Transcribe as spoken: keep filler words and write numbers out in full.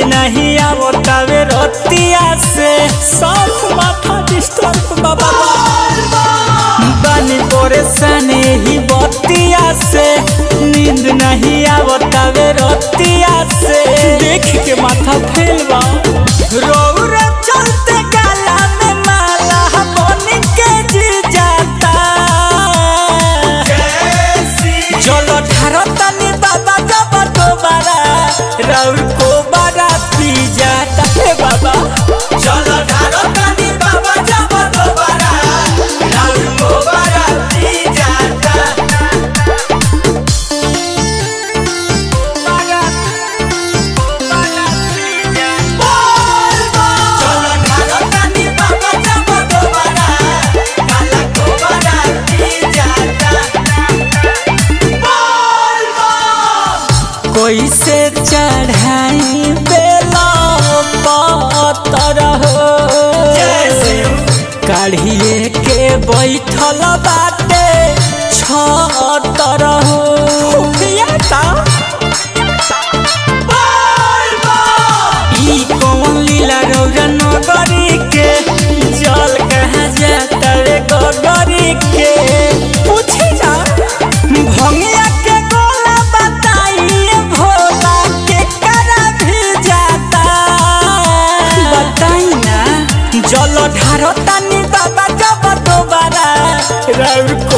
नहीं आवतावे रतिया से सब माथा डिस्टर्ब बाबा बानी परेशानी ही बतिया से नींद नहीं आवतावे रतिया से देख के माथा फेलवा रोरा चलते गाला में माला बन के जी जाता चलो ढारतनी बाबा जब दोबारा राउर को बड़ा पी जाता है बाबा चलो ढारतनी बाबा जब दोबारा राउर को बड़ा पी जाता कोई से चढ़ाई बेला पतर हो काढ़िए के बैठल बाटे छतर हो ई कौन लीला रौरा नगरी के जल कहाँ जाता रे गगरी के पूछे जा भंगिया के गोला बताइए भोला के करा भी जाता बताई ना जल ढारतानी बाबा जब दोबारा राउर